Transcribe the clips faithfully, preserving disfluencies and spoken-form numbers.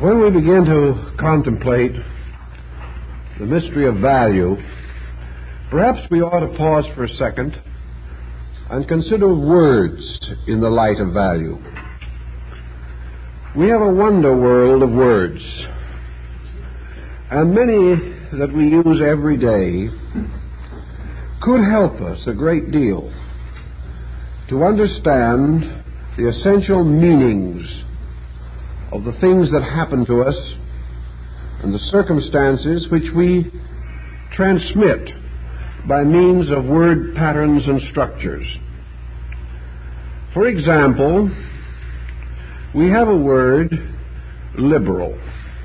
When we begin to contemplate the mystery of value, perhaps we ought to pause for a second and consider words in the light of value. We have a wonder world of words, and many that we use every day could help us a great deal to understand the essential meanings of the things that happen to us and the circumstances which we transmit by means of word patterns and structures. For example, we have a word, liberal.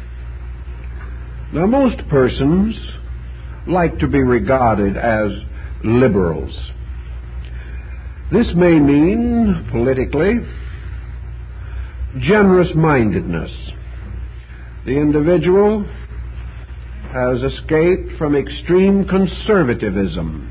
Now, most persons like to be regarded as liberals. This may mean, politically, generous-mindedness. The individual has escaped from extreme conservatism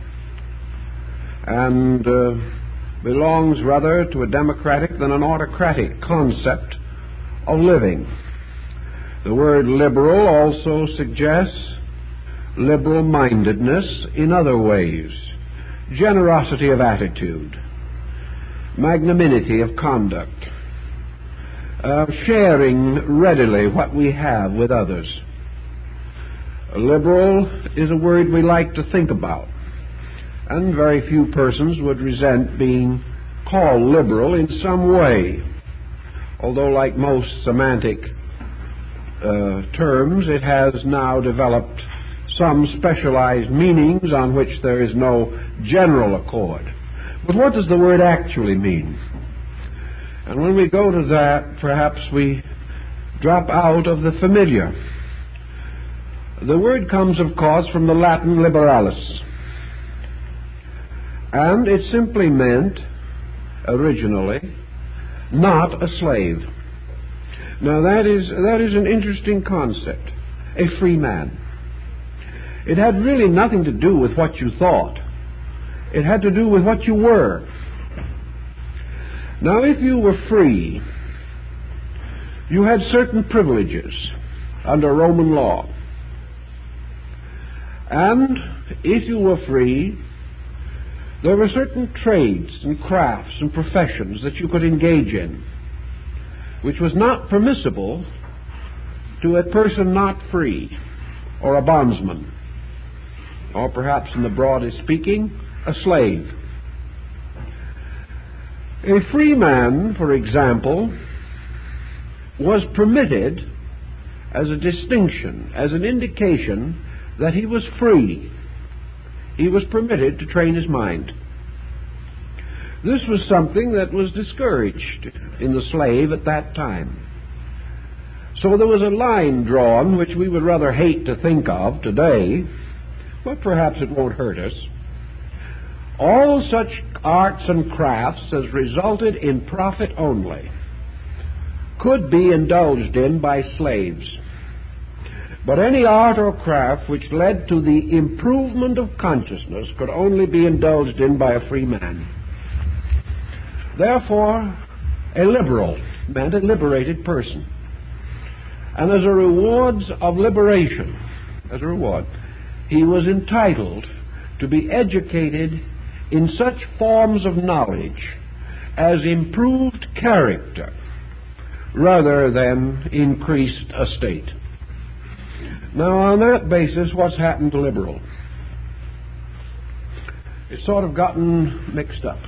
and uh, belongs rather to a democratic than an autocratic concept of living. The word liberal also suggests liberal-mindedness in other ways, generosity of attitude, magnanimity of conduct, Uh, sharing readily what we have with others. Liberal is a word we like to think about, and very few persons would resent being called liberal in some way, although like most semantic uh, terms, it has now developed some specialized meanings on which there is no general accord. But what does the word actually mean? And when we go to that, perhaps we drop out of the familiar. The word comes, of course, from the Latin liberalis, and it simply meant, originally, not a slave. Now that is, that is an interesting concept, a free man. It had really nothing to do with what you thought. It had to do with what you were. Now, if you were free, you had certain privileges under Roman law. And if you were free, there were certain trades and crafts and professions that you could engage in, which was not permissible to a person not free, or a bondsman, or perhaps in the broadest speaking, a slave. A free man, for example, was permitted as a distinction, as an indication that he was free. He was permitted to train his mind. This was something that was discouraged in the slave at that time. So there was a line drawn, which we would rather hate to think of today, but perhaps it won't hurt us. All such arts and crafts as resulted in profit only could be indulged in by slaves. But any art or craft which led to the improvement of consciousness could only be indulged in by a free man. Therefore, a liberal meant a liberated person. And as a reward of liberation, as a reward, he was entitled to be educated in such forms of knowledge as improved character rather than increased estate. Now, on that basis, what's happened to liberal? It's sort of gotten mixed up.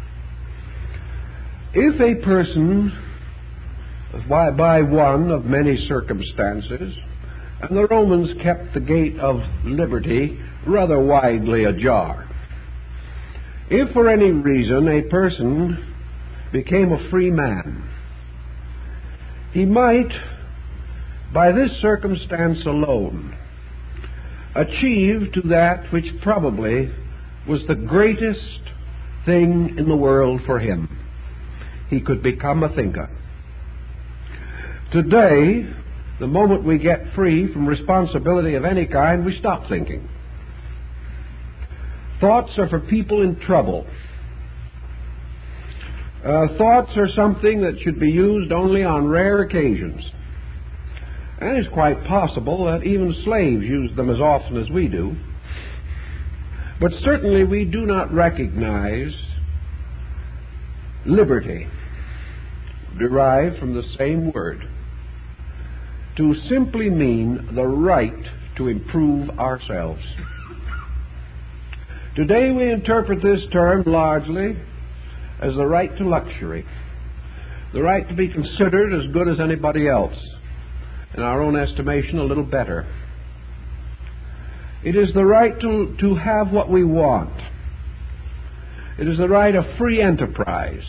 If a person, by, by one of many circumstances, and the Romans kept the gate of liberty rather widely ajar, if for any reason a person became a free man, he might, by this circumstance alone, achieve to that which probably was the greatest thing in the world for him. He could become a thinker. Today, the moment we get free from responsibility of any kind, we stop thinking. Thoughts are for people in trouble. Uh, thoughts are something that should be used only on rare occasions. And it's quite possible that even slaves used them as often as we do. But certainly we do not recognize liberty, derived from the same word, to simply mean the right to improve ourselves. Today we interpret this term largely as the right to luxury, the right to be considered as good as anybody else, in our own estimation a little better. It is the right to, to have what we want. It is the right of free enterprise.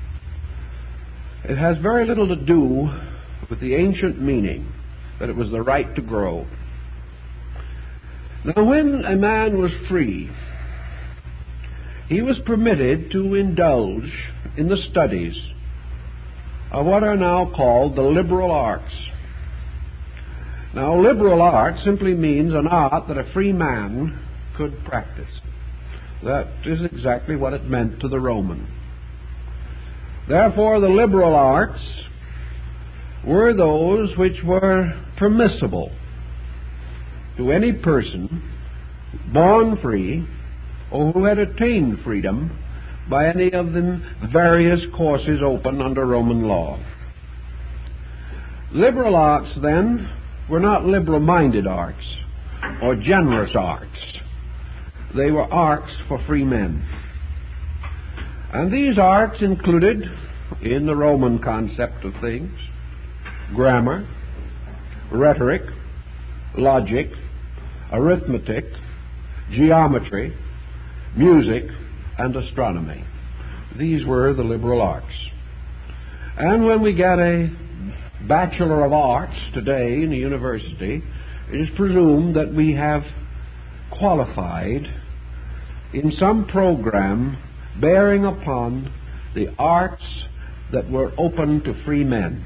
It has very little to do with the ancient meaning that it was the right to grow. Now, when a man was free, he was permitted to indulge in the studies of what are now called the liberal arts. Now, liberal art simply means an art that a free man could practice. That is exactly what it meant to the Roman. Therefore, the liberal arts were those which were permissible to any person born free or who had attained freedom by any of the various courses open under Roman law. Liberal arts, then, were not liberal-minded arts or generous arts. They were arts for free men. And these arts included, in the Roman concept of things, grammar, rhetoric, logic, arithmetic, geometry, music, and astronomy. These were the liberal arts. And when we get a Bachelor of Arts today in a university, it is presumed that we have qualified in some program bearing upon the arts that were open to free men.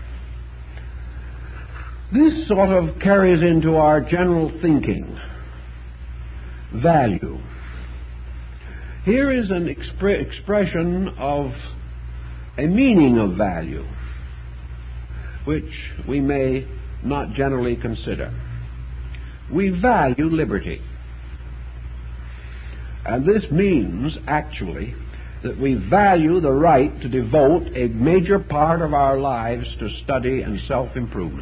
This sort of carries into our general thinking value. Here is an expre- expression of a meaning of value, which we may not generally consider. We value liberty. And this means, actually, that we value the right to devote a major part of our lives to study and self-improvement.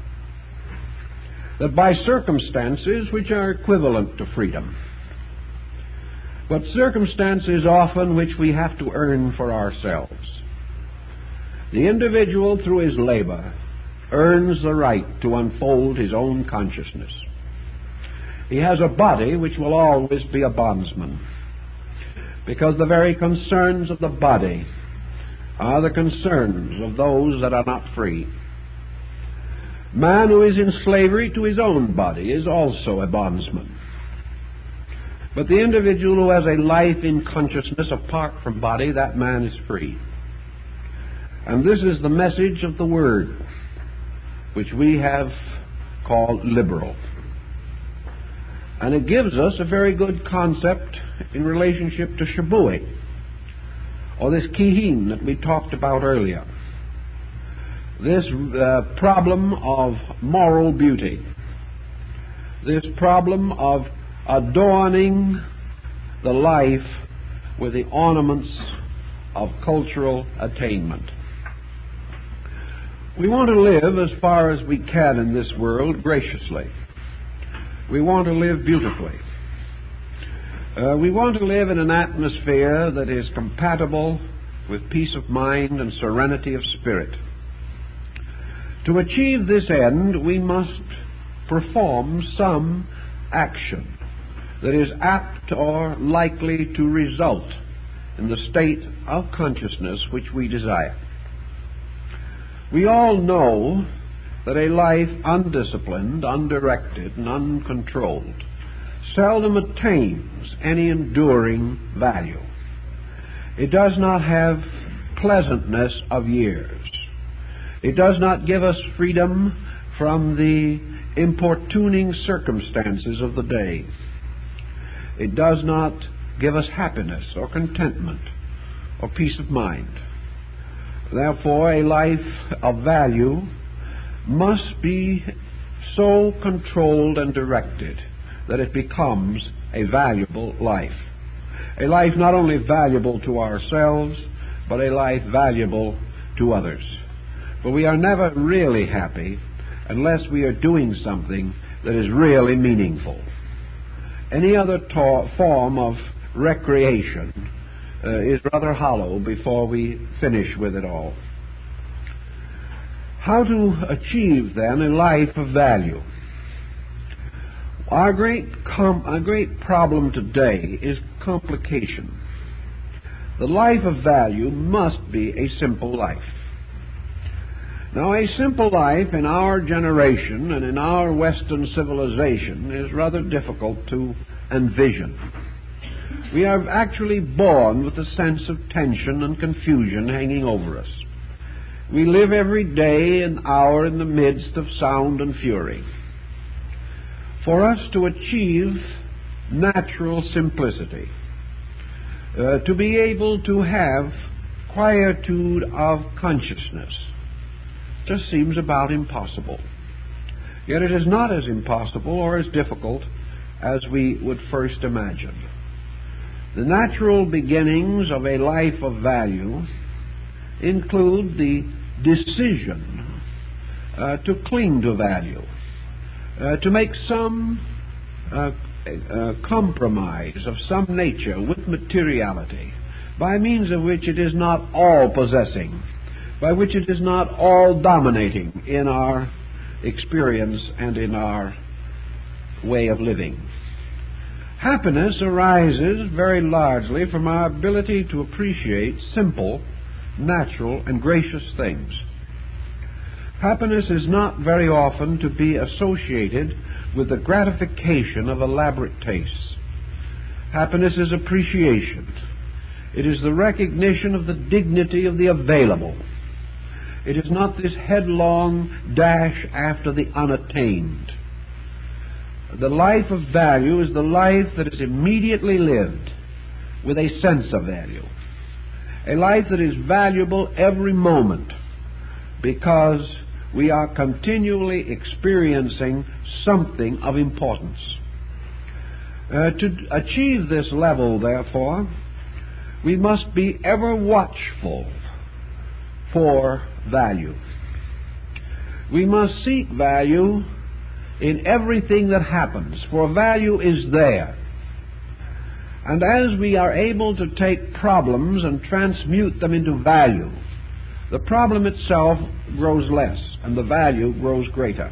That by circumstances which are equivalent to freedom, but circumstances often which we have to earn for ourselves, the individual, through his labor, earns the right to unfold his own consciousness. He has a body which will always be a bondsman, because the very concerns of the body are the concerns of those that are not free. Man who is in slavery to his own body is also a bondsman. But the individual who has a life in consciousness apart from body, that man is free. And this is the message of the Word, which we have called liberal. And it gives us a very good concept in relationship to Shabui, or this kihin that we talked about earlier. This uh, problem of moral beauty, this problem of adorning the life with the ornaments of cultural attainment. We want to live as far as we can in this world graciously. We want to live beautifully. Uh, we want to live in an atmosphere that is compatible with peace of mind and serenity of spirit. To achieve this end, we must perform some action that is apt or likely to result in the state of consciousness which we desire. We all know that a life undisciplined, undirected, and uncontrolled seldom attains any enduring value. It does not have pleasantness of years. It does not give us freedom from the importuning circumstances of the day. It does not give us happiness or contentment or peace of mind. Therefore, a life of value must be so controlled and directed that it becomes a valuable life. A life not only valuable to ourselves, but a life valuable to others. For we are never really happy unless we are doing something that is really meaningful. Any other ta- form of recreation uh, is rather hollow before we finish with it all. How to achieve, then, a life of value? Our great, com- our great problem today is complication. The life of value must be a simple life. Now, a simple life in our generation and in our Western civilization is rather difficult to envision. We are actually born with a sense of tension and confusion hanging over us. We live every day and hour in the midst of sound and fury. For us to achieve natural simplicity, uh, to be able to have quietude of consciousness, just seems about impossible. Yet it is not as impossible or as difficult as we would first imagine. The natural beginnings of a life of value include the decision uh, to cling to value, uh, to make some uh, uh, compromise of some nature with materiality, by means of which it is not all possessing, by which it is not all dominating in our experience and in our way of living. Happiness arises very largely from our ability to appreciate simple, natural, and gracious things. Happiness is not very often to be associated with the gratification of elaborate tastes. Happiness is appreciation. It is the recognition of the dignity of the available. It is not this headlong dash after the unattained. The life of value is the life that is immediately lived with a sense of value. A life that is valuable every moment because we are continually experiencing something of importance. Uh, to achieve this level, therefore, we must be ever watchful for value. We must seek value in everything that happens, for value is there. And as we are able to take problems and transmute them into value, the problem itself grows less and the value grows greater.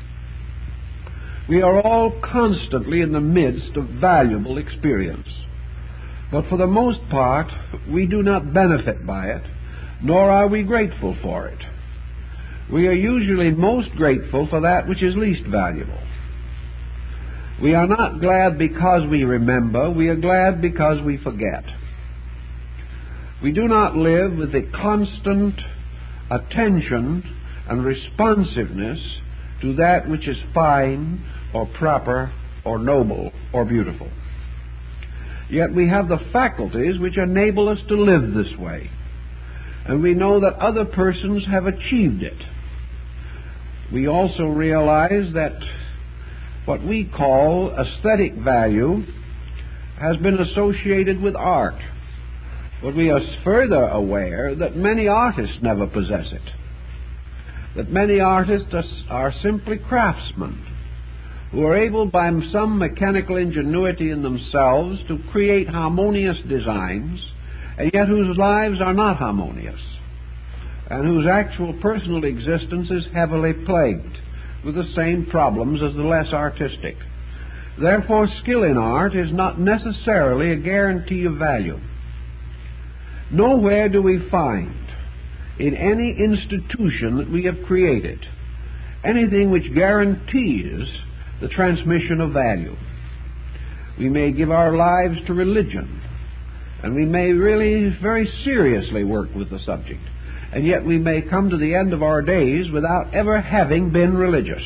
We are all constantly in the midst of valuable experience, but for the most part we do not benefit by it, nor are we grateful for it. We are usually most grateful for that which is least valuable. We are not glad because we remember, we are glad because we forget. We do not live with the constant attention and responsiveness to that which is fine or proper or noble or beautiful. Yet we have the faculties which enable us to live this way. And we know that other persons have achieved it. We also realize that what we call aesthetic value has been associated with art. But we are further aware that many artists never possess it. That many artists are simply craftsmen who are able by some mechanical ingenuity in themselves to create harmonious designs, and yet whose lives are not harmonious, and whose actual personal existence is heavily plagued with the same problems as the less artistic. Therefore, skill in art is not necessarily a guarantee of value. Nowhere do we find, in any institution that we have created, anything which guarantees the transmission of value. We may give our lives to religion, and we may really very seriously work with the subject, and yet we may come to the end of our days without ever having been religious.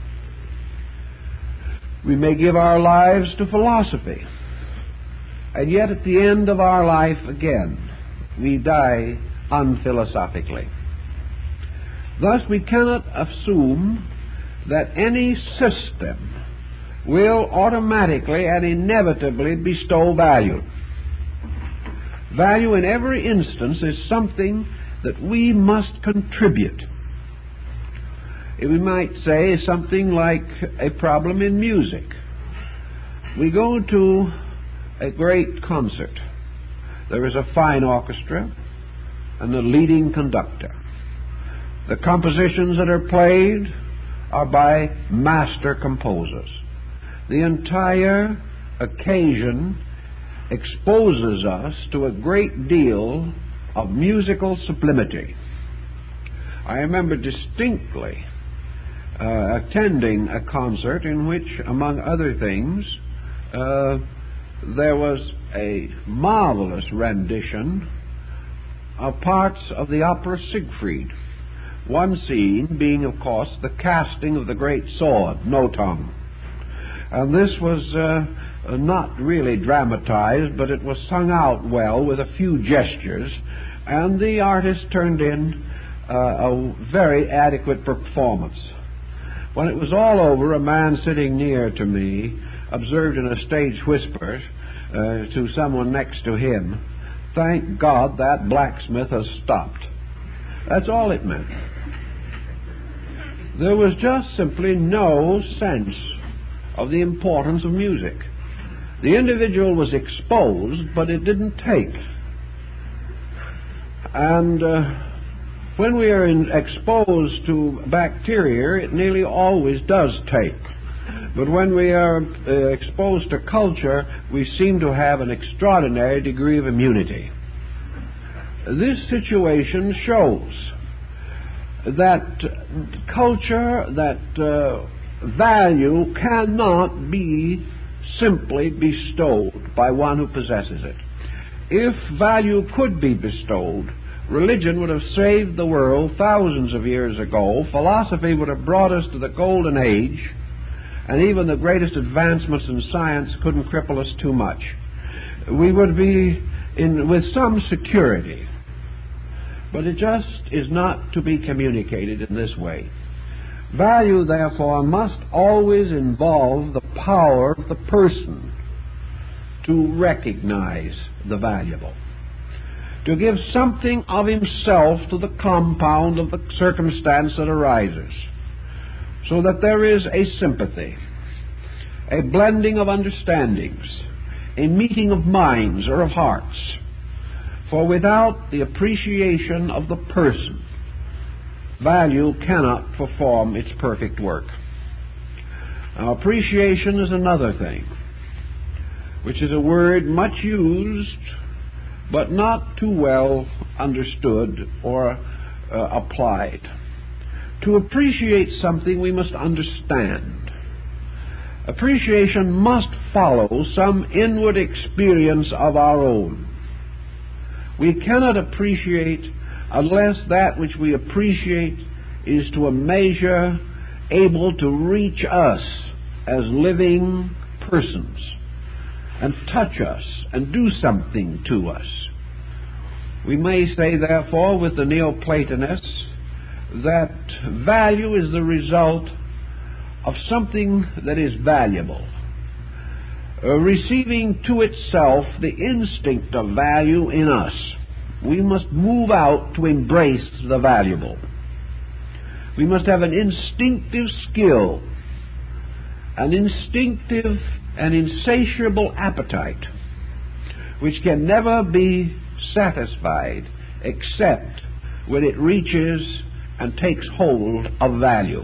We may give our lives to philosophy, and yet at the end of our life again, we die unphilosophically. Thus, we cannot assume that any system will automatically and inevitably bestow value. Value in every instance is something that we must contribute. We might say something like a problem in music. We go to a great concert. There is a fine orchestra and a leading conductor. The compositions that are played are by master composers. The entire occasion exposes us to a great deal of musical sublimity. I remember distinctly uh, attending a concert in which, among other things, uh, there was a marvelous rendition of parts of the opera Siegfried. One scene being, of course, the casting of the great sword, Nothung. And this was uh, not really dramatized, but it was sung out well with a few gestures, and the artist turned in uh, a very adequate performance. When it was all over, a man sitting near to me observed in a stage whisper uh, to someone next to him, "Thank God that blacksmith has stopped." That's all it meant. There was just simply no sense of the importance of music. The individual was exposed, but it didn't take. And uh, when we are in, exposed to bacteria, it nearly always does take. But when we are uh, exposed to culture, we seem to have an extraordinary degree of immunity. This situation shows that culture, that uh, value cannot be simply bestowed by one who possesses it. If value could be bestowed, religion would have saved the world thousands of years ago. Philosophy would have brought us to the golden age, and even the greatest advancements in science couldn't cripple us too much. We would be in with some security. But it just is not to be communicated in this way. Value, therefore, must always involve the power of the person to recognize the valuable, to give something of himself to the compound of the circumstance that arises, so that there is a sympathy, a blending of understandings, a meeting of minds or of hearts. For without the appreciation of the person, value cannot perform its perfect work. Now, appreciation is another thing, which is a word much used, but not too well understood or uh, applied. To appreciate something, we must understand. Appreciation must follow some inward experience of our own. We cannot appreciate unless that which we appreciate is to a measure able to reach us as living persons and touch us and do something to us. We may say, therefore, with the Neoplatonists, that value is the result of something that is valuable, uh, receiving to itself the instinct of value in us. We must move out to embrace the valuable. We must have an instinctive skill, an instinctive and insatiable appetite, which can never be satisfied except when it reaches and takes hold of value.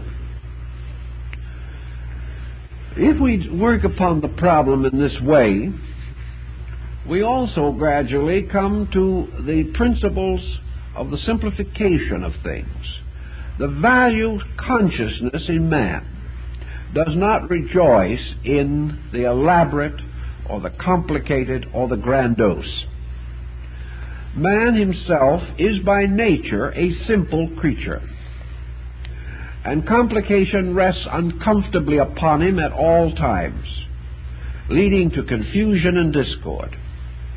If we work upon the problem in this way, we also gradually come to the principles of the simplification of things. The value consciousness in man does not rejoice in the elaborate or the complicated or the grandiose. Man himself is by nature a simple creature, and complication rests uncomfortably upon him at all times, leading to confusion and discord.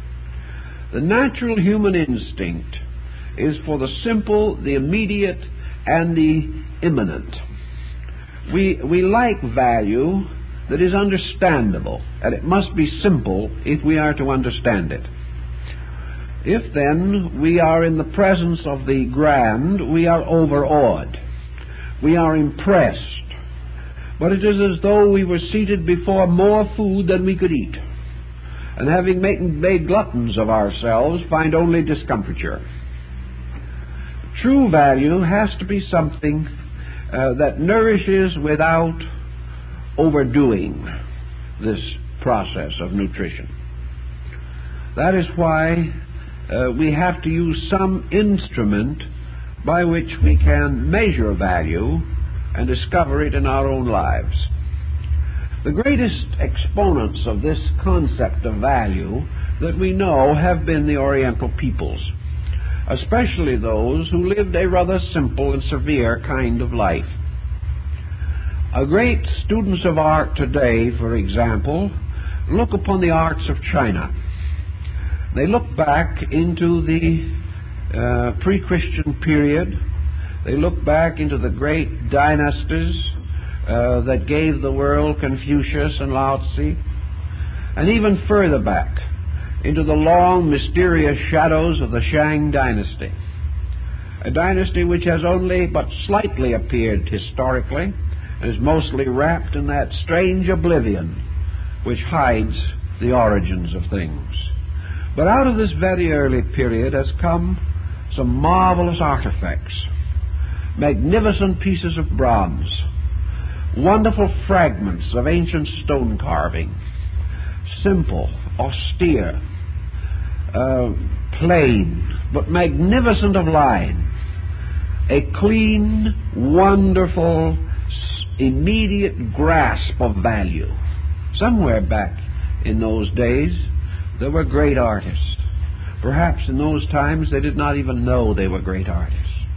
The natural human instinct is for the simple, the immediate, and the immanent. We, we like value that is understandable, and it must be simple if we are to understand it. If then we are in the presence of the grand, we are overawed. We are impressed. But it is as though we were seated before more food than we could eat, and having made, made gluttons of ourselves, find only discomfiture. True value has to be something uh, that nourishes without overdoing this process of nutrition. That is why uh, we have to use some instrument by which we can measure value and discover it in our own lives. The greatest exponents of this concept of value that we know have been the Oriental peoples, especially those who lived a rather simple and severe kind of life. A great students of art today, for example, look upon the arts of China. They look back into the uh, pre-Christian period. They look back into the great dynasties uh, that gave the world Confucius and Lao Tzu, and even further back into the long, mysterious shadows of the Shang dynasty, a dynasty which has only but slightly appeared historically, and is mostly wrapped in that strange oblivion which hides the origins of things. But out of this very early period has come some marvelous artifacts, magnificent pieces of bronze, wonderful fragments of ancient stone carving, simple, austere, uh, plain, but magnificent of line, a clean, wonderful, immediate grasp of value. Somewhere back in those days, there were great artists. Perhaps in those times they did not even know they were great artists.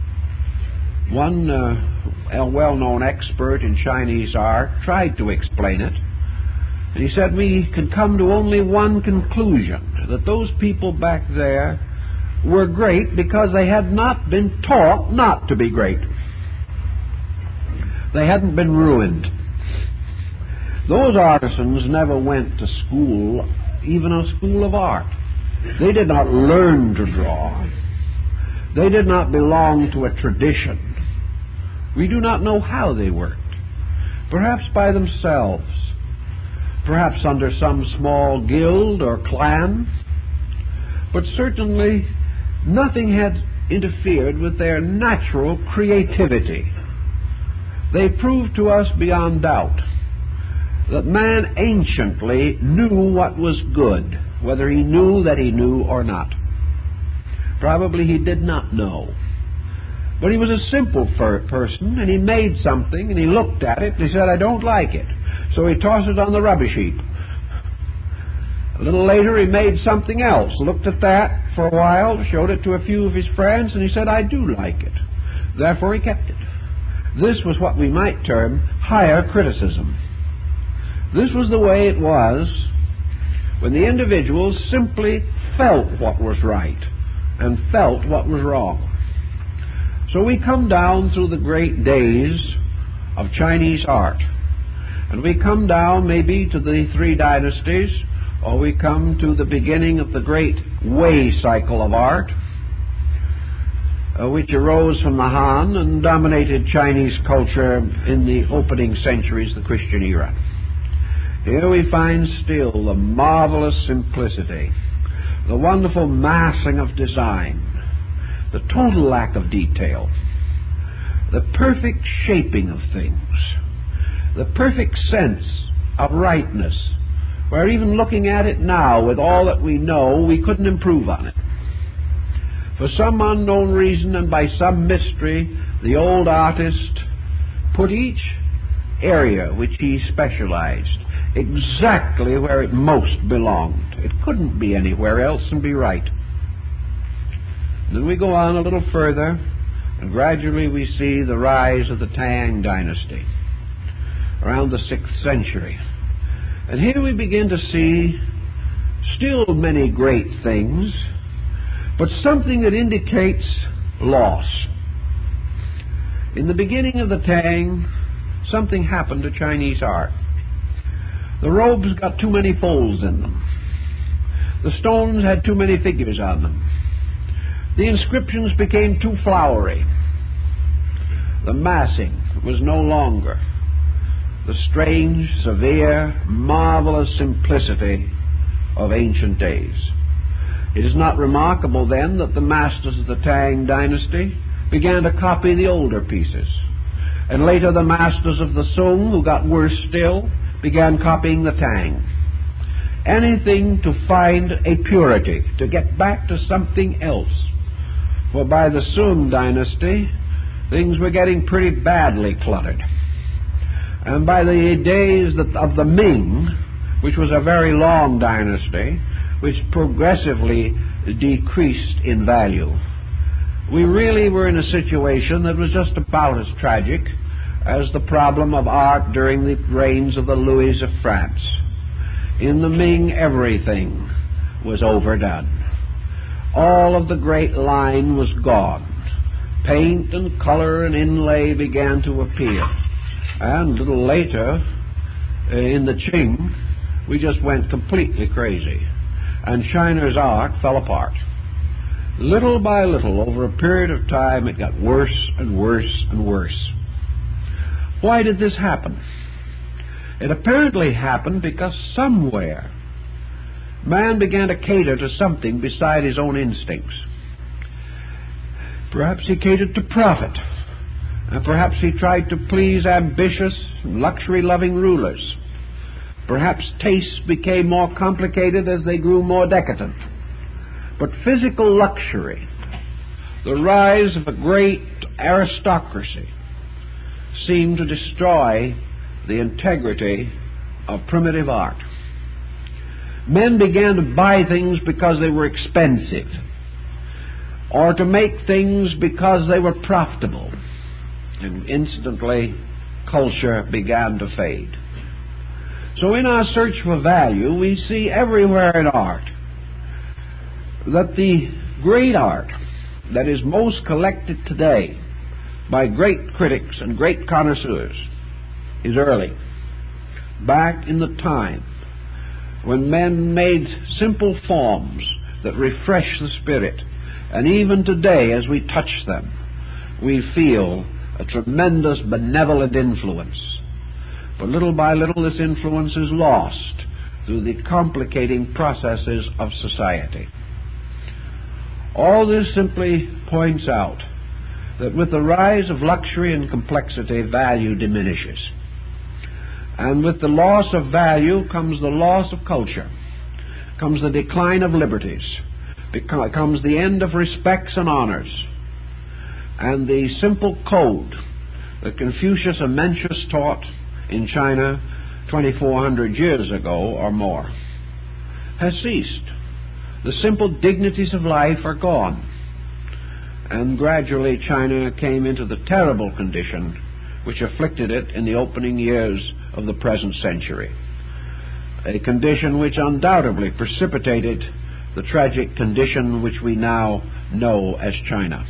One uh, a well-known expert in Chinese art tried to explain it, and he said we can come to only one conclusion, that those people back there were great because they had not been taught not to be great. They hadn't been ruined. Those artisans never went to school, even a school of art. They did not learn to draw. They did not belong to a tradition. We do not know how they worked. Perhaps by themselves. Perhaps under some small guild or clan. But certainly nothing had interfered with their natural creativity. They proved to us beyond doubt that man anciently knew what was good, whether he knew that he knew or not. Probably he did not know. But he was a simple fir- person, and he made something, and he looked at it, and he said, I don't like it. So he tossed it on the rubbish heap. A little later he made something else, looked at that for a while, showed it to a few of his friends, and he said, I do like it. Therefore he kept it. This was what we might term higher criticism. This was the way it was when the individuals simply felt what was right and felt what was wrong. So we come down through the great days of Chinese art, and we come down maybe to the three dynasties, or we come to the beginning of the great Wei cycle of art, uh, which arose from the Han and dominated Chinese culture in the opening centuries of the Christian era. Here we find still the marvelous simplicity, the wonderful massing of design, the total lack of detail, the perfect shaping of things, the perfect sense of rightness, where even looking at it now with all that we know, we couldn't improve on it. For some unknown reason and by some mystery, the old artist put each area which he specialized exactly where it most belonged. It couldn't be anywhere else and be right. And then we go on a little further, and gradually we see the rise of the Tang dynasty around the sixth century. And here we begin to see still many great things, but something that indicates loss. In the beginning of the Tang, something happened to Chinese art. The robes got too many folds in them. The stones had too many figures on them. The inscriptions became too flowery. The massing was no longer the strange, severe, marvelous simplicity of ancient days. It is not remarkable then that the masters of the Tang dynasty began to copy the older pieces. And later the masters of the Sung, who got worse still, began copying the Tang. Anything to find a purity, to get back to something else. For by the Sung dynasty, things were getting pretty badly cluttered. And by the days of the Ming, which was a very long dynasty, which progressively decreased in value, we really were in a situation that was just about as tragic as the problem of art during the reigns of the Louis of France. In the Ming, everything was overdone. All of the great line was gone. Paint and color and inlay began to appear. And a little later, uh, in the Qing, we just went completely crazy. And China's art fell apart. Little by little, over a period of time, it got worse and worse and worse. Why did this happen? It apparently happened because somewhere man began to cater to something beside his own instincts. Perhaps he catered to profit, and perhaps he tried to please ambitious, luxury-loving rulers. Perhaps tastes became more complicated as they grew more decadent. But physical luxury, the rise of a great aristocracy, seemed to destroy the integrity of primitive art. Men began to buy things because they were expensive, or to make things because they were profitable, and instantly culture began to fade. So in our search for value, we see everywhere in art that the great art that is most collected today by great critics and great connoisseurs is early, back in the time when men made simple forms that refresh the spirit. And even today, as we touch them, we feel a tremendous benevolent influence. But little by little, this influence is lost through the complicating processes of society. All this simply points out that with the rise of luxury and complexity, value diminishes. And with the loss of value comes the loss of culture, comes the decline of liberties, comes the end of respects and honors. And the simple code that Confucius and Mencius taught in China twenty-four hundred years ago or more has ceased. The simple dignities of life are gone. And gradually China came into the terrible condition which afflicted it in the opening years of the present century. A condition which undoubtedly precipitated the tragic condition which we now know as China.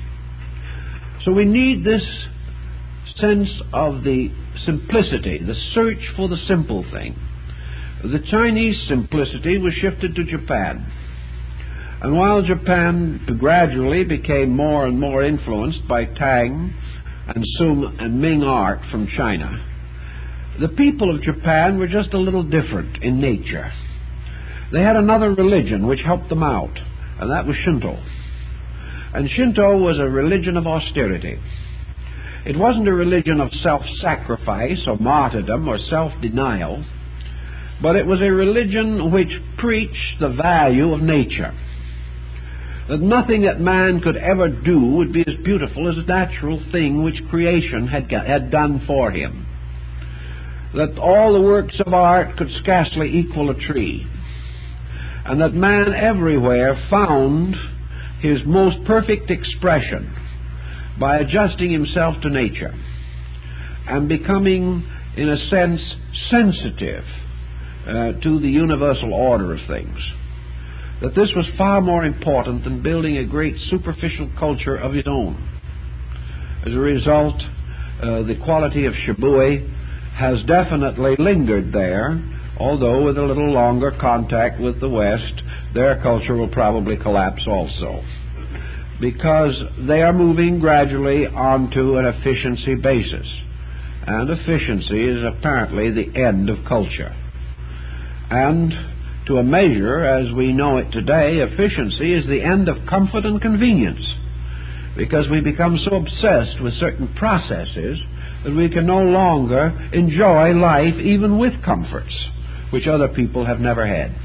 So we need this sense of the simplicity, the search for the simple thing. The Chinese simplicity was shifted to Japan. And while Japan gradually became more and more influenced by Tang and Sung and Ming art from China, the people of Japan were just a little different in nature. They had another religion which helped them out, and that was Shinto. And Shinto was a religion of austerity. It wasn't a religion of self-sacrifice or martyrdom or self-denial, but it was a religion which preached the value of nature. That nothing that man could ever do would be as beautiful as a natural thing which creation had, had done for him. That all the works of art could scarcely equal a tree. And that man everywhere found his most perfect expression by adjusting himself to nature and becoming, in a sense, sensitive uh, to the universal order of things. That this was far more important than building a great superficial culture of his own. As a result, uh, the quality of Shibui has definitely lingered there, although with a little longer contact with the West, their culture will probably collapse also, because they are moving gradually onto an efficiency basis. And efficiency is apparently the end of culture. And to a measure, as we know it today, efficiency is the end of comfort and convenience, because we become so obsessed with certain processes that we can no longer enjoy life even with comforts, which other people have never had.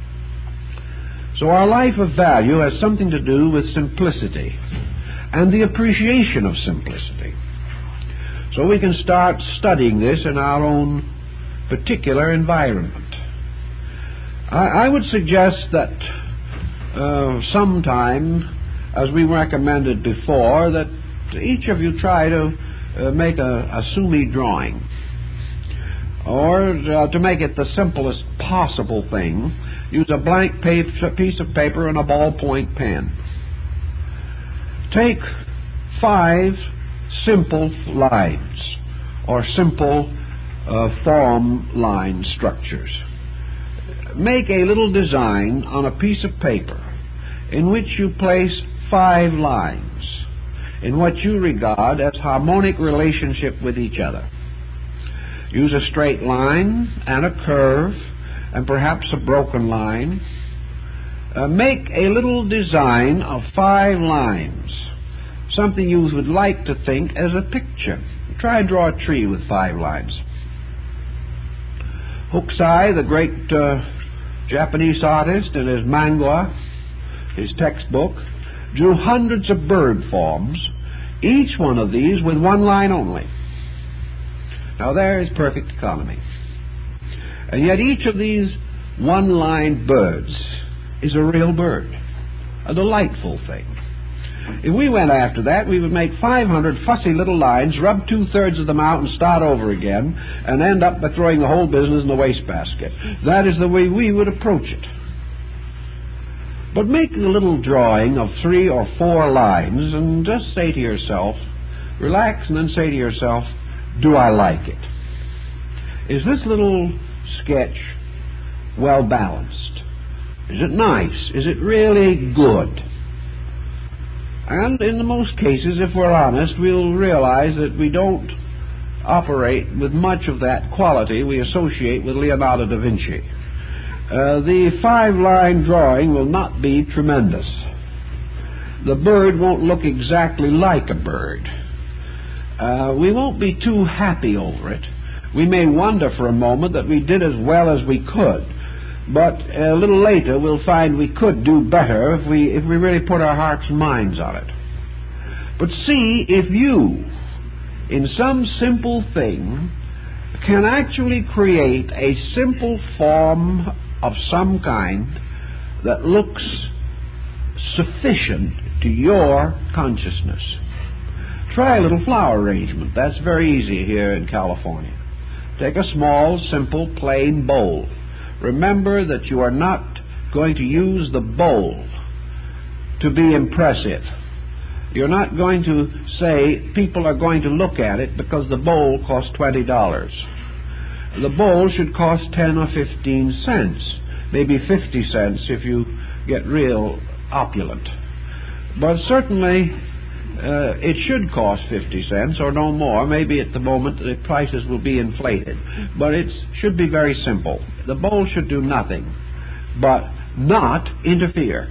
So our life of value has something to do with simplicity and the appreciation of simplicity. So we can start studying this in our own particular environment. I, I would suggest that uh, sometime, as we recommended before, that each of you try to uh, make a, a Sumi drawing, or uh, to make it the simplest possible thing, use a blank pa- piece of paper and a ballpoint pen. Take five simple lines, or simple uh, form line structures. Make a little design on a piece of paper in which you place five lines in what you regard as harmonic relationship with each other. Use a straight line and a curve and perhaps a broken line. Uh, make a little design of five lines, something you would like to think as a picture. Try and draw a tree with five lines. Hokusai, the great uh, Japanese artist, in his manga, his textbook, drew hundreds of bird forms, each one of these with one line only. Now there is perfect economy. And yet each of these one-line birds is a real bird, a delightful thing. If we went after that, we would make five hundred fussy little lines, rub two-thirds of them out and start over again, and end up by throwing the whole business in the wastebasket. That is the way we would approach it. But make a little drawing of three or four lines and just say to yourself, relax, and then say to yourself, do I like it? Is this little sketch well balanced? Is it nice? Is it really good? And in the most cases, if we're honest, we'll realize that we don't operate with much of that quality we associate with Leonardo da Vinci. Uh, the five-line drawing will not be tremendous. The bird won't look exactly like a bird. Uh, we won't be too happy over it. We may wonder for a moment that we did as well as we could, but a little later we'll find we could do better if we if we really put our hearts and minds on it. But see if you, in some simple thing, can actually create a simple form of some kind that looks sufficient to your consciousness. Try a little flower arrangement. That's very easy here in California. Take a small, simple, plain bowl. Remember that you are not going to use the bowl to be impressive. You're not going to say people are going to look at it because the bowl costs twenty dollars. The bowl should cost ten or fifteen cents, maybe fifty cents if you get real opulent. But certainly uh, it should cost fifty cents or no more. Maybe at the moment the prices will be inflated. But it should be very simple. The bowl should do nothing but not interfere.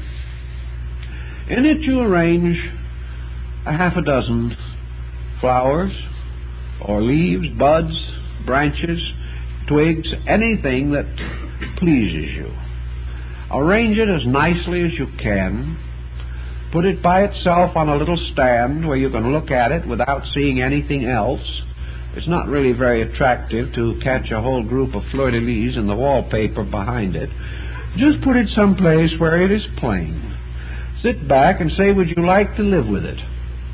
In it you arrange a half a dozen flowers or leaves, buds, branches, twigs, anything that pleases you. Arrange it as nicely as you can. Put it by itself on a little stand where you can look at it without seeing anything else. It's not really very attractive to catch a whole group of fleur-de-lis in the wallpaper behind it. Just put it someplace where it is plain. Sit back and say, would you like to live with it?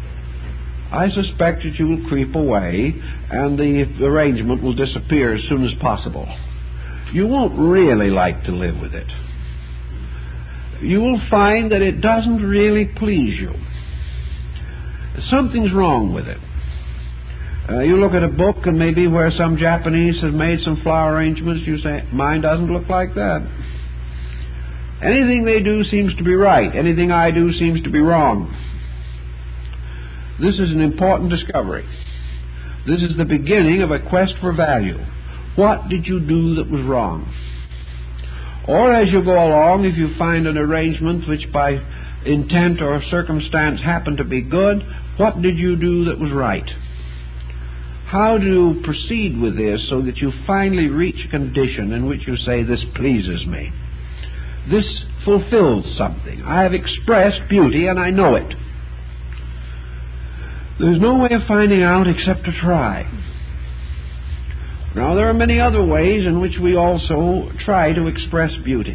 I suspect that you will creep away and the arrangement will disappear as soon as possible. You won't really like to live with it. You will find that it doesn't really please you. Something's wrong with it. Uh, you look at a book and maybe where some Japanese has made some flower arrangements, you say, mine doesn't look like that. Anything they do seems to be right. Anything I do seems to be wrong. This is an important discovery. This is the beginning of a quest for value. What did you do that was wrong? Or as you go along, if you find an arrangement which by intent or circumstance happened to be good, what did you do that was right? How do you proceed with this so that you finally reach a condition in which you say, this pleases me? This fulfills something. I have expressed beauty and I know it. There's no way of finding out except to try. Now, there are many other ways in which we also try to express beauty.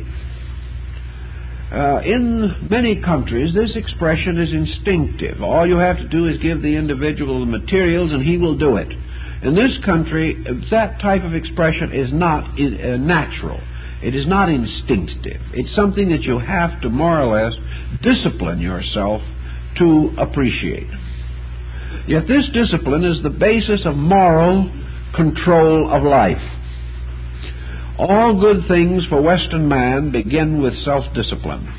Uh, in many countries, this expression is instinctive. All you have to do is give the individual the materials and he will do it. In this country, that type of expression is not in, uh, natural. It is not instinctive. It's something that you have to more or less discipline yourself to appreciate. Yet this discipline is the basis of moral control of life. All good things for Western man begin with self-discipline.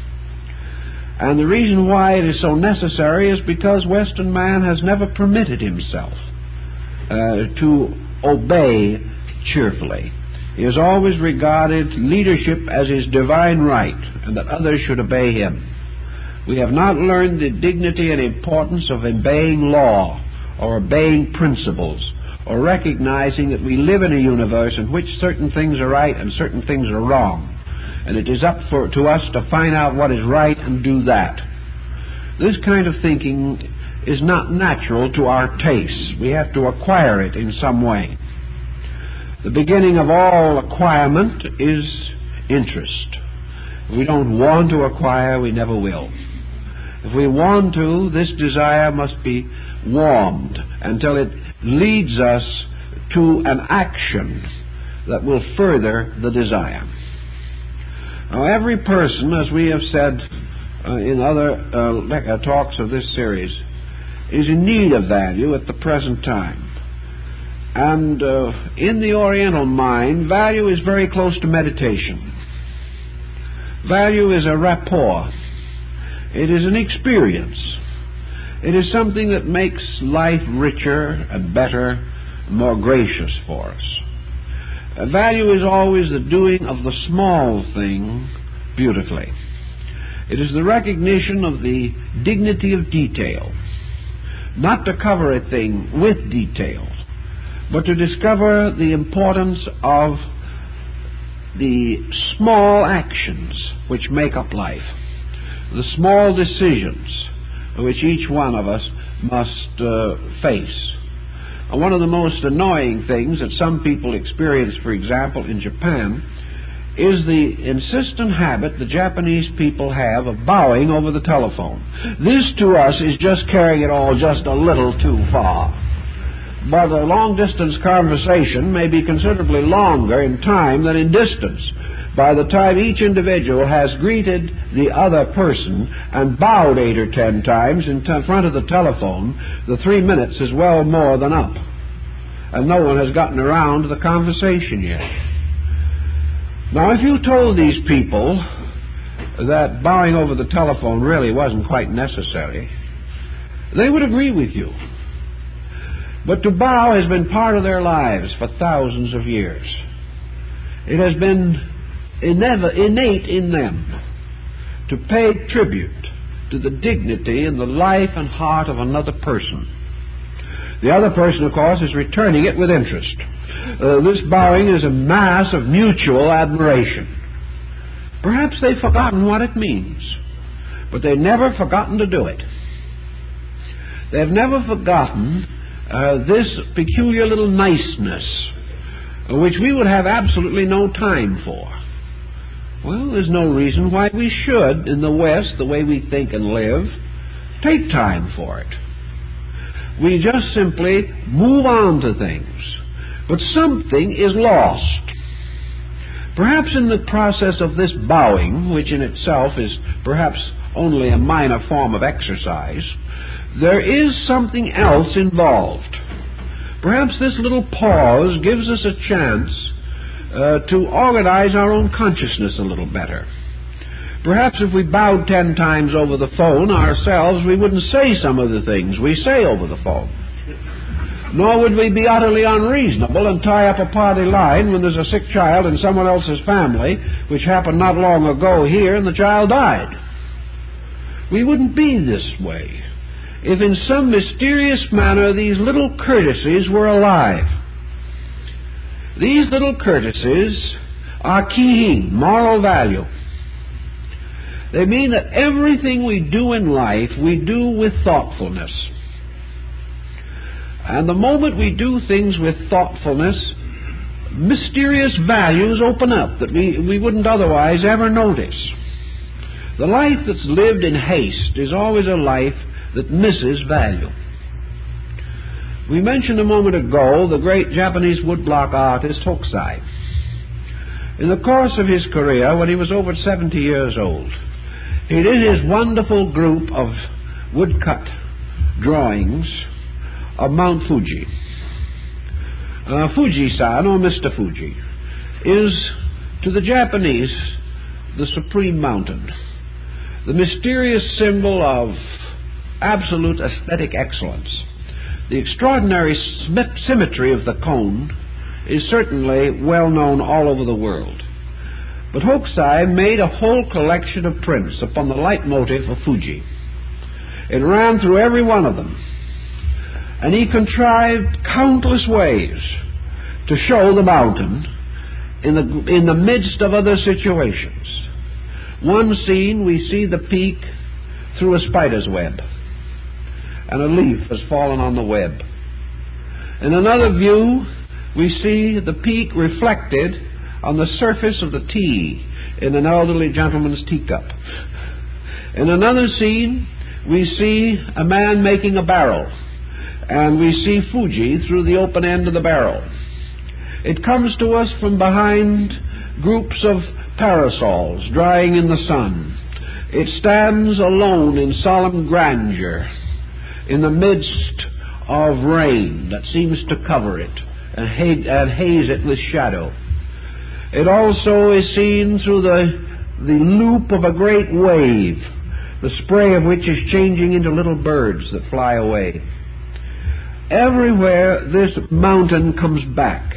And the reason why it is so necessary is because Western man has never permitted himself uh, to obey cheerfully. He has always regarded leadership as his divine right, and that others should obey him. We have not learned the dignity and importance of obeying law or obeying principles, or recognizing that we live in a universe in which certain things are right and certain things are wrong. And it is up for, to us to find out what is right and do that. This kind of thinking is not natural to our tastes. We have to acquire it in some way. The beginning of all acquirement is interest. If we don't want to acquire, we never will. If we want to, this desire must be warmed until it leads us to an action that will further the desire. Now, every person, as we have said uh, in other uh, talks of this series, is in need of value at the present time. And uh, in the Oriental mind, value is very close to meditation. Value is a rapport. It is an experience. It is something that makes life richer and better, more gracious for us. Uh, value is always the doing of the small thing beautifully. It is the recognition of the dignity of detail. Not to cover a thing with detail, but to discover the importance of the small actions which make up life, the small decisions which each one of us must uh, face. And one of the most annoying things that some people experience, for example, in Japan, is the insistent habit the Japanese people have of bowing over the telephone. This, to us, is just carrying it all just a little too far. But a long-distance conversation may be considerably longer in time than in distance. By the time each individual has greeted the other person and bowed eight or ten times in t- front of the telephone, the three minutes is well more than up. And no one has gotten around to the conversation yet. Now, if you told these people that bowing over the telephone really wasn't quite necessary, they would agree with you. But to bow has been part of their lives for thousands of years. It has been innate in them to pay tribute to the dignity and the life and heart of another person. The other person, of course, is returning it with interest. Uh, this bowing is a mass of mutual admiration. Perhaps they've forgotten what it means, but they've never forgotten to do it. They've never forgotten uh, this peculiar little niceness, uh, which we would have absolutely no time for. Well, there's no reason why we should, in the West, the way we think and live, take time for it. We just simply move on to things. But something is lost. Perhaps in the process of this bowing, which in itself is perhaps only a minor form of exercise, there is something else involved. Perhaps this little pause gives us a chance uh, to organize our own consciousness a little better. Perhaps if we bowed ten times over the phone ourselves, we wouldn't say some of the things we say over the phone. Nor would we be utterly unreasonable and tie up a party line when there's a sick child in someone else's family, which happened not long ago here, and the child died. We wouldn't be this way if in some mysterious manner these little courtesies were alive. These little courtesies are kihim, moral value. They mean that everything we do in life, we do with thoughtfulness. And the moment we do things with thoughtfulness, mysterious values open up that we, we wouldn't otherwise ever notice. The life that's lived in haste is always a life that misses value. We mentioned a moment ago the great Japanese woodblock artist Hokusai. In the course of his career, when he was over seventy years old, he did his wonderful group of woodcut drawings of Mount Fuji. Uh, Fuji-san, or Mister Fuji, is to the Japanese the supreme mountain, the mysterious symbol of absolute aesthetic excellence. The extraordinary symmetry of the cone is certainly well known all over the world. But Hokusai made a whole collection of prints upon the leitmotif of Fuji. It ran through every one of them, and he contrived countless ways to show the mountain in the, in the midst of other situations. One scene, we see the peak through a spider's web, and a leaf has fallen on the web. In another view, we see the peak reflected on the surface of the tea in an elderly gentleman's teacup. In another scene, we see a man making a barrel, and we see Fuji through the open end of the barrel. It comes to us from behind groups of parasols drying in the sun. It stands alone in solemn grandeur in the midst of rain that seems to cover it and haze, and haze it with shadow. It also is seen through the, the loop of a great wave, the spray of which is changing into little birds that fly away. Everywhere this mountain comes back,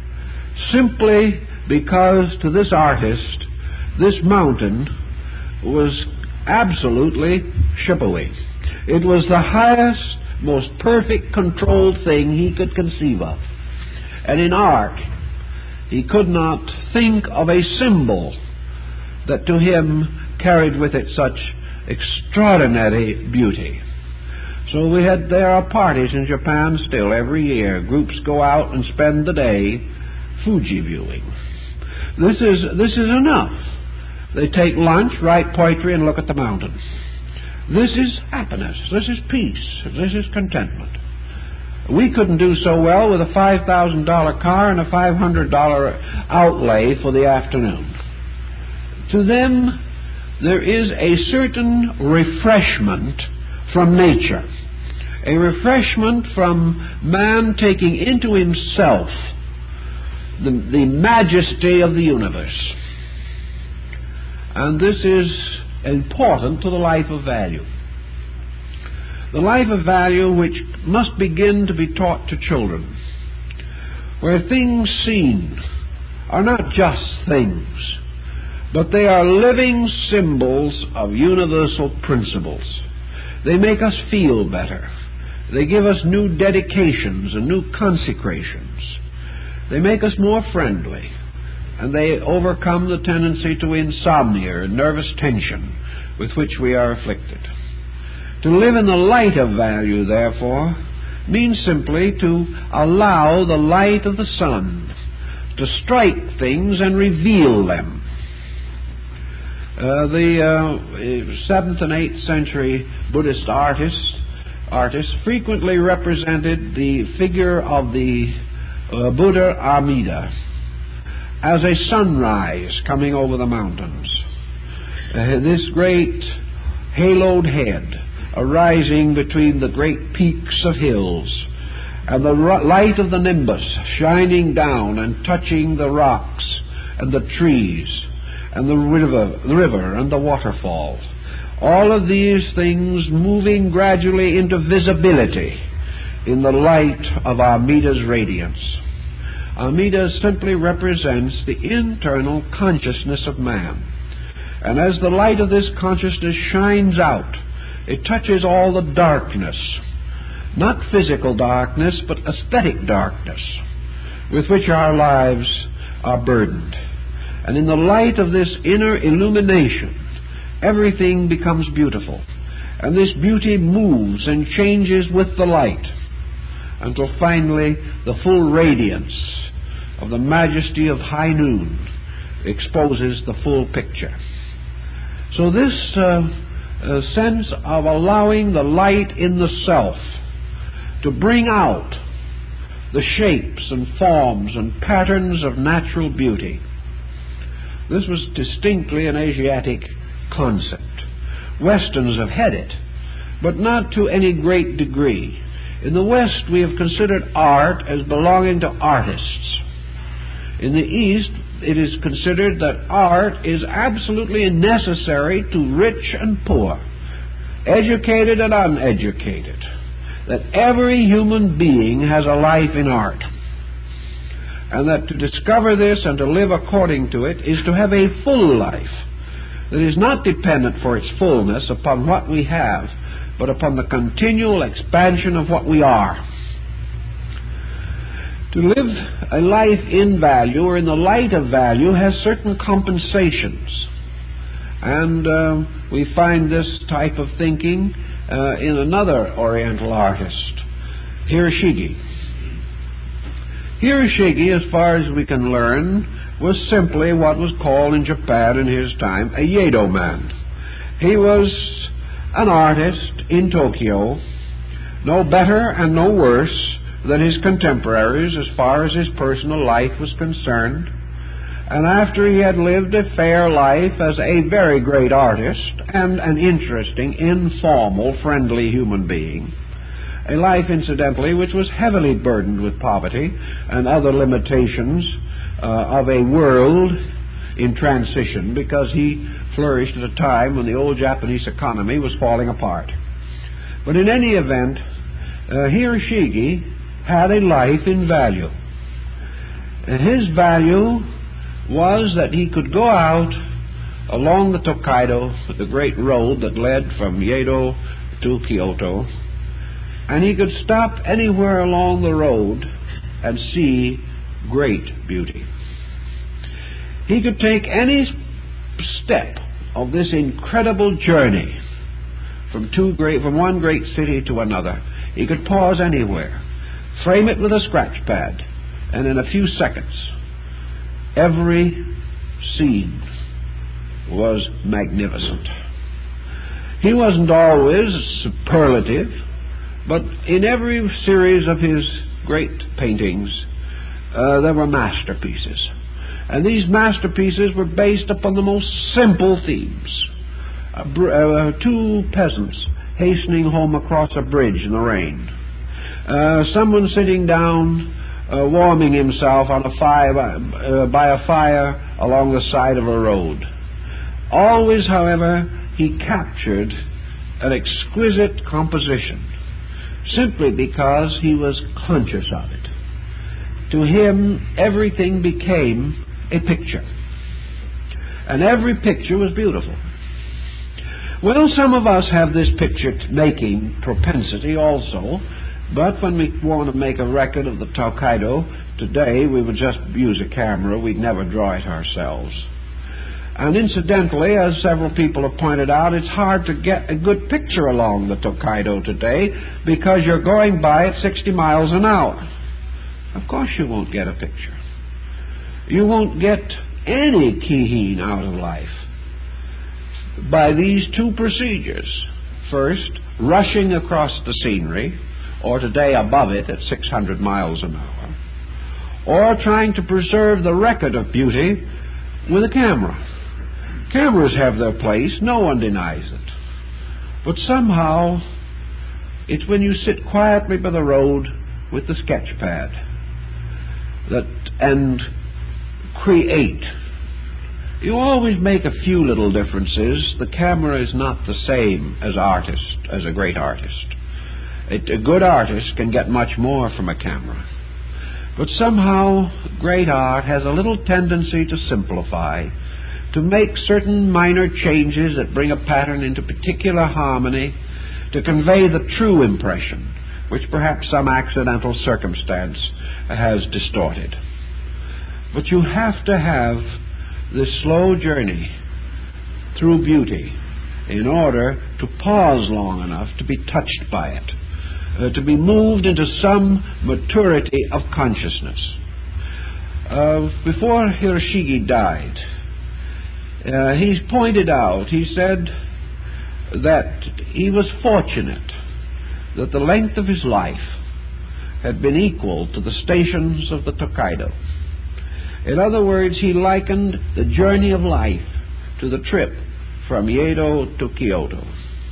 simply because to this artist, this mountain was absolutely Shibuya. It was the highest, most perfect controlled thing he could conceive of. And in art, he could not think of a symbol that to him carried with it such extraordinary beauty. So we had, there are parties in Japan still every year. Groups go out and spend the day Fuji viewing. This is, this is enough. They take lunch, write poetry, and look at the mountains. This is happiness. This is peace. This is contentment. We couldn't do so well with a five thousand dollar car and a five hundred dollar outlay for the afternoon. To them, there is a certain refreshment from nature, a refreshment from man taking into himself the, the majesty of the universe. And this is important to the life of value. The life of value which must begin to be taught to children, where things seen are not just things, but they are living symbols of universal principles. They make us feel better. They give us new dedications and new consecrations. They make us more friendly, and they overcome the tendency to insomnia and nervous tension with which we are afflicted. To live in the light of value, therefore, means simply to allow the light of the sun to strike things and reveal them. Uh, the uh, seventh and eighth century Buddhist artists, artists frequently represented the figure of the uh, Buddha Amida as a sunrise coming over the mountains. Uh, this great haloed head arising between the great peaks of hills, and the light of the nimbus shining down and touching the rocks and the trees and the river, the river and the waterfall. All of these things moving gradually into visibility in the light of Amida's radiance. Amida simply represents the internal consciousness of man. And as the light of this consciousness shines out, it touches all the darkness, not physical darkness, but aesthetic darkness, with which our lives are burdened. And in the light of this inner illumination, everything becomes beautiful. And this beauty moves and changes with the light, until finally the full radiance of the majesty of high noon exposes the full picture. So this uh, uh, sense of allowing the light in the self to bring out the shapes and forms and patterns of natural beauty, this was distinctly an Asiatic concept. Westerns have had it, but not to any great degree. In the West, we have considered art as belonging to artists. In the East, it is considered that art is absolutely necessary to rich and poor, educated and uneducated, that every human being has a life in art, and that to discover this and to live according to it is to have a full life that is not dependent for its fullness upon what we have, but upon the continual expansion of what we are. To live a life in value or in the light of value has certain compensations. And uh, we find this type of thinking uh, in another Oriental artist, Hiroshige. Hiroshige, as far as we can learn, was simply what was called in Japan in his time a Yedo man. He was an artist in Tokyo, no better and no worse than his contemporaries as far as his personal life was concerned. And after he had lived a fair life as a very great artist and an interesting, informal, friendly human being, a life, incidentally, which was heavily burdened with poverty and other limitations uh, of a world in transition, because he flourished at a time when the old Japanese economy was falling apart. But in any event, uh, Hiroshige had a life in value. And his value was that he could go out along the Tokaido, the great road that led from Yedo to Kyoto, and he could stop anywhere along the road and see great beauty. He could take any step of this incredible journey from two great, from one great city to another. He could pause anywhere, frame it with a scratch pad, and in a few seconds, every scene was magnificent. He wasn't always superlative, but in every series of his great paintings, uh, there were masterpieces. And these masterpieces were based upon the most simple themes. Uh, br- uh, two peasants hastening home across a bridge in the rain. Uh, someone sitting down, uh, warming himself on a fire, uh, by a fire along the side of a road. Always, however, he captured an exquisite composition, simply because he was conscious of it. To him, everything became a picture, and every picture was beautiful. Well, some of us have this picture-making propensity also, but when we want to make a record of the Tokaido today, we would just use a camera. We'd never draw it ourselves. And incidentally, as several people have pointed out, it's hard to get a good picture along the Tokaido today because you're going by at sixty miles an hour. Of course you won't get a picture. You won't get any kihin out of life by these two procedures. First, rushing across the scenery, or today above it at six hundred miles an hour, or trying to preserve the record of beauty with a camera. Cameras have their place, no one denies it. But somehow, it's when you sit quietly by the road with the sketch pad that and create. You always make a few little differences. The camera is not the same as artist, as a great artist. It, a good artist can get much more from a camera. But somehow, great art has a little tendency to simplify, to make certain minor changes that bring a pattern into particular harmony, to convey the true impression, which perhaps some accidental circumstance has distorted. But you have to have this slow journey through beauty in order to pause long enough to be touched by it, uh, to be moved into some maturity of consciousness. Uh, before Hiroshige died, uh, he pointed out, he said that he was fortunate that the length of his life had been equal to the stations of the Tokaido. In other words, he likened the journey of life to the trip from Yedo to Kyoto.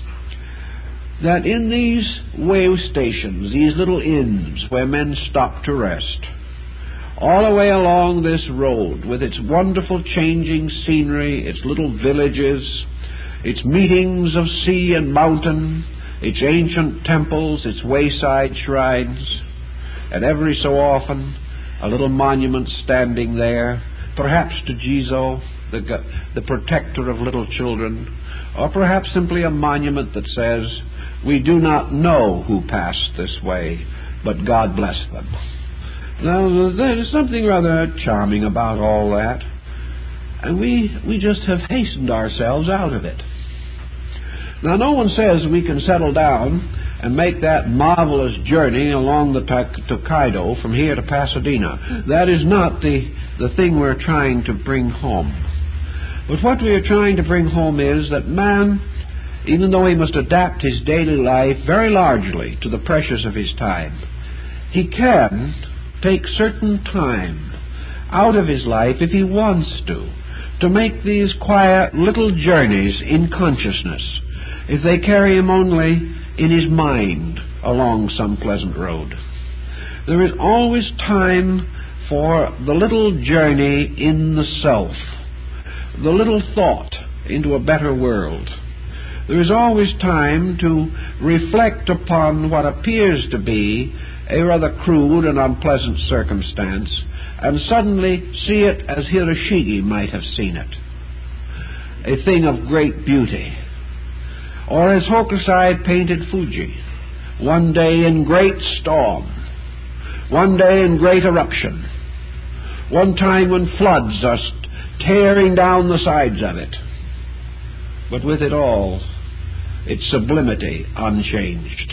That in these wave stations, these little inns where men stop to rest, all the way along this road with its wonderful changing scenery, its little villages, its meetings of sea and mountain, its ancient temples, its wayside shrines, and every so often a little monument standing there, perhaps to Jizo, the, the protector of little children, or perhaps simply a monument that says, "We do not know who passed this way, but God bless them." Now, there's something rather charming about all that, and we, we just have hastened ourselves out of it. Now, no one says we can settle down and make that marvelous journey along the Tokaido from here to Pasadena. That is not the, the thing we're trying to bring home. But what we are trying to bring home is that man, even though he must adapt his daily life very largely to the pressures of his time, he can take certain time out of his life, if he wants to, to make these quiet little journeys in consciousness, if they carry him only in his mind along some pleasant road. There is always time for the little journey in the self, the little thought into a better world. There is always time to reflect upon what appears to be a rather crude and unpleasant circumstance and suddenly see it as Hiroshige might have seen it, a thing of great beauty. Or as Hokusai painted Fuji, one day in great storm, one day in great eruption, one time when floods are tearing down the sides of it, but with it all, its sublimity unchanged.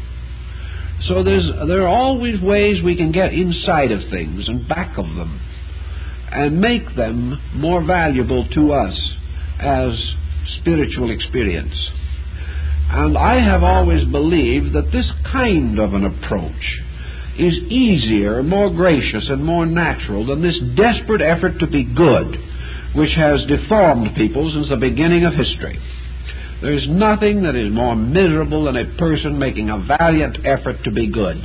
So there's, there are always ways we can get inside of things and back of them and make them more valuable to us as spiritual experience. And I have always believed that this kind of an approach is easier, more gracious, and more natural than this desperate effort to be good, which has deformed people since the beginning of history. There is nothing that is more miserable than a person making a valiant effort to be good.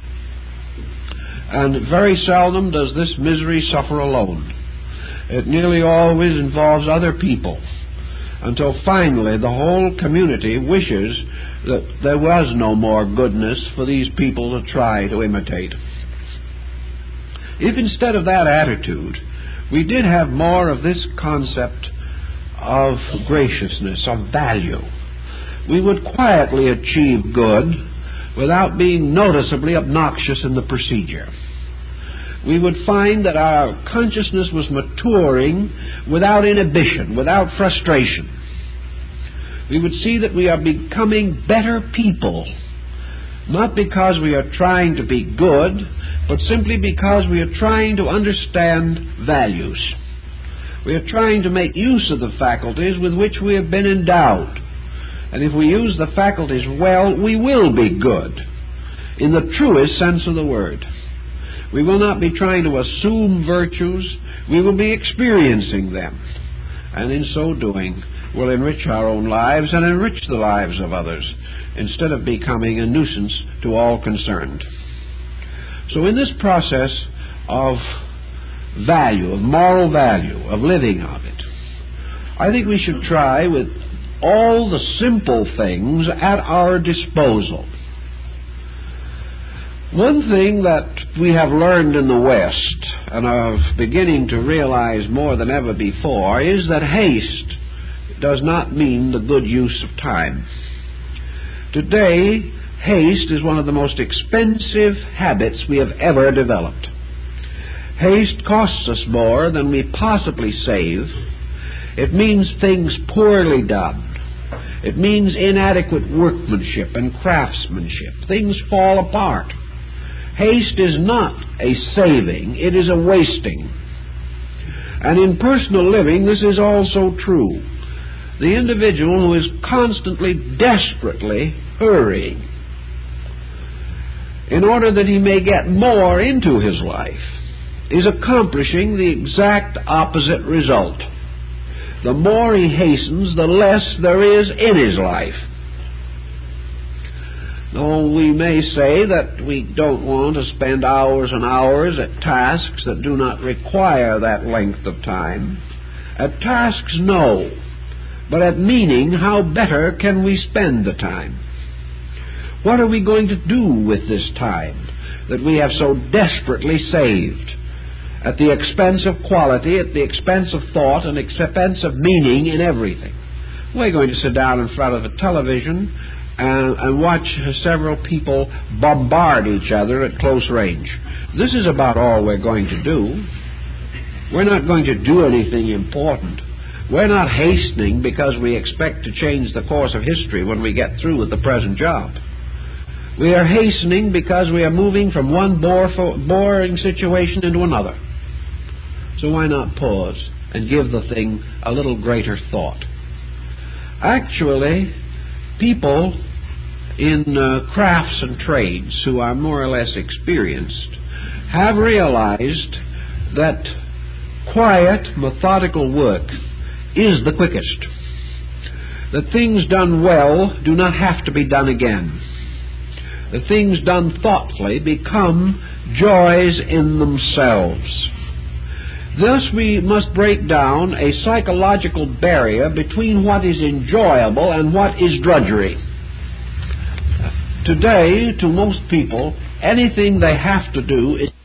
And very seldom does this misery suffer alone. It nearly always involves other people, until finally the whole community wishes that there was no more goodness for these people to try to imitate. If instead of that attitude, we did have more of this concept of graciousness, of value, we would quietly achieve good without being noticeably obnoxious in the procedure. We would find that our consciousness was maturing without inhibition, without frustration. We would see that we are becoming better people, not because we are trying to be good, but simply because we are trying to understand values. We are trying to make use of the faculties with which we have been endowed. And if we use the faculties well, we will be good, in the truest sense of the word. We will not be trying to assume virtues. We will be experiencing them. And in so doing, will enrich our own lives and enrich the lives of others, instead of becoming a nuisance to all concerned. So in this process of value, of moral value, of living of it, I think we should try with all the simple things at our disposal. One thing that we have learned in the West, and are beginning to realize more than ever before, is that haste does not mean the good use of time. Today, haste is one of the most expensive habits we have ever developed. Haste costs us more than we possibly save. It means things poorly done. It means inadequate workmanship and craftsmanship. Things fall apart. Haste is not a saving, it is a wasting. And in personal living, this is also true. The individual who is constantly, desperately hurrying in order that he may get more into his life is accomplishing the exact opposite result. The more he hastens, the less there is in his life. Though we may say that we don't want to spend hours and hours at tasks that do not require that length of time. At tasks, no. But at meaning, how better can we spend the time? What are we going to do with this time that we have so desperately saved? At the expense of quality, at the expense of thought, and expense of meaning in everything. We're going to sit down in front of the television and, and watch several people bombard each other at close range. This is about all we're going to do. We're not going to do anything important. We're not hastening because we expect to change the course of history when we get through with the present job. We are hastening because we are moving from one boring situation into another. So why not pause and give the thing a little greater thought? Actually, people in uh, crafts and trades who are more or less experienced have realized that quiet, methodical work is the quickest. That things done well do not have to be done again. That things done thoughtfully become joys in themselves. Thus we must break down a psychological barrier between what is enjoyable and what is drudgery. Today, to most people, anything they have to do is